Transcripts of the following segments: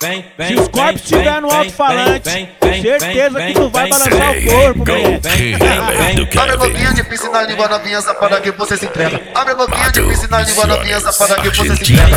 Se os corpos estiver no alto-falante, certeza que tu vai balançar o corpo, moleque. Abre a boquinha de piscina, língua novinha, safada que você se entrega. Abre a boquinha de piscina, língua novinha, safada que você se entrega.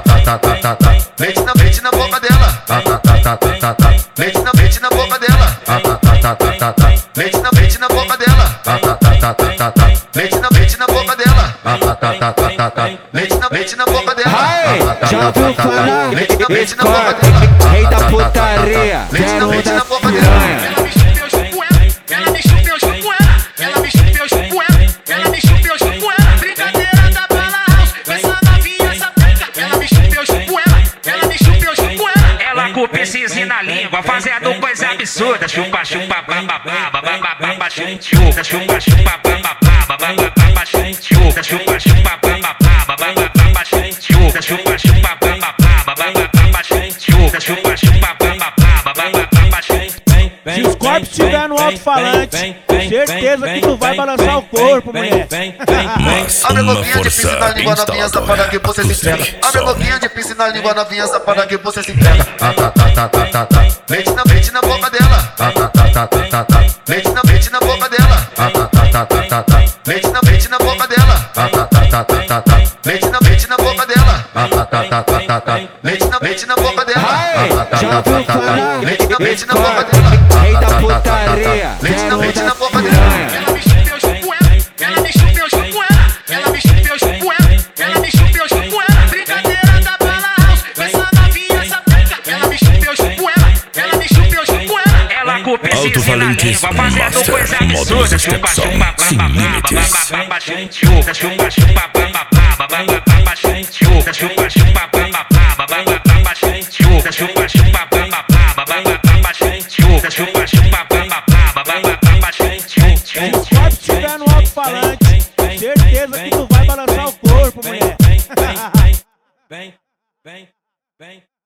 Leite na boca dela. Leite na boca dela. Leite na boca dela. Leite na boca dela. Leite na boca dela. Já ouviu falar? Leite na boca dela. Rei da putaria, Leite na boca dela. piranha. Ela me chupeu, eu chupo ela. Ela me chupeu, eu chupo ela. Ela me chupeu, eu chupo ela. Brincadeira da Bala House, essa novinha sapeca. Ela me chupeu, eu chupo ela. Ela me chupeu, eu chupo ela. Ela com o piscizinho na língua, fazendo coisa absurda. Chupa, chupa, bababá, bababá, chupa, chupa, chupa, bababá, bababá, chupa, chupa, chupa, bababá, bababá, chupa, chupa, chupa, bababá, bababá, chupa, chupa, chupa, bababá, bababá, Se os corpos estiver no alto-falante, certeza que tu vai balançar o corpo, moleque. Abre a boquinha de piscina, língua novinha, safada que você se entrega. Abre a boquinha de piscina, língua novinha, safada que você se entrega. Leite na boca dela. Leite na boca dela. Leite na boca dela. Leite na boca dela. Leite na boca dela. Já ouviu falar? Leite na boca dela. Rei da putaria, Leite na boca dela. piranha. Ela me chupeu, eu chupo ela. Ela me chupeu, eu chupo ela. Ela me chupeu, eu chupo ela. Ela me chupeu, eu chupo ela. Brincadeira da Bala House, essa novinha sapeca. Ela me chupeu, eu chupo ela. Ela me chupeu, eu chupo ela. ela com o piscizinho na língua, fazendo coisa absurda. Chupa, chupa, bababá, chupa, chupa, chupa, bababá, bababá, chupa, chupa, chupa, bababá, bababá, chupa, chupa, chupa, bababá, bababá, chupa, chupa, chupa, bababá, bababá, Se os corpos estiver no alto-falante, certeza que tu vai balançar o corpo, moleque. Vem.